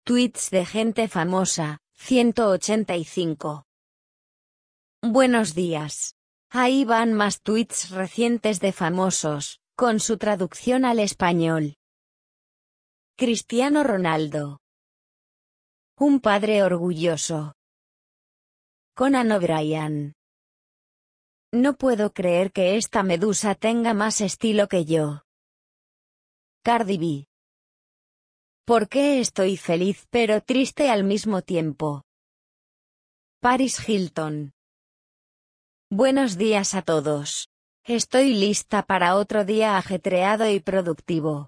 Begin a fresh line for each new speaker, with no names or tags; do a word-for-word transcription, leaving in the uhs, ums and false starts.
Tweets de gente famosa, ciento ochenta y cinco. Buenos días. Ahí van más tweets recientes de famosos, con su traducción al español. Cristiano Ronaldo. Un padre orgulloso. Conan O'Brien. No puedo creer que esta medusa tenga más estilo que yo. Cardi B. ¿Por qué estoy feliz pero triste al mismo tiempo? Paris Hilton. Buenos días a todos. Estoy lista para otro día ajetreado y productivo.